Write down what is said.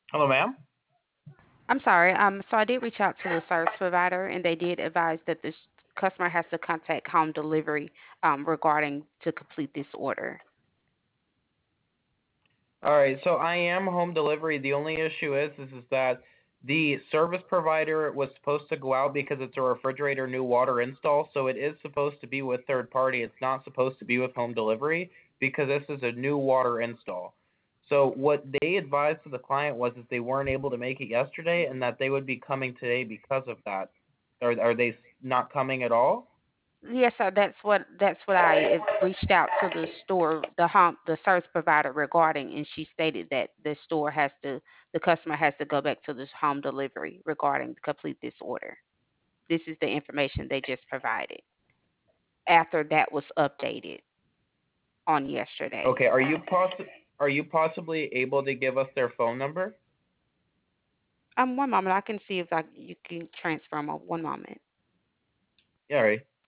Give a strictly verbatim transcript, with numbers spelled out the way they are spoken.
Hello, ma'am. I'm sorry. Um, so I did reach out to the service provider, and they did advise that the sh- customer has to contact home delivery um, regarding to complete this order. All right, so I am home delivery. The only issue is, is, is that the service provider was supposed to go out because it's a refrigerator new water install, so it is supposed to be with third party. It's not supposed to be with home delivery because this is a new water install. So what they advised to the client was that they weren't able to make it yesterday and that they would be coming today because of that. Are are they not coming at all? Yes, sir. That's what that's what I uh, reached out to the store, the home, the service provider regarding, and she stated that the store has to, the customer has to go back to this home delivery regarding to complete this order. This is the information they just provided after that was updated on yesterday. Okay, are you possi are you possibly able to give us their phone number? Um, one moment, I can see if I you can transfer them. One moment. Yeah, all right.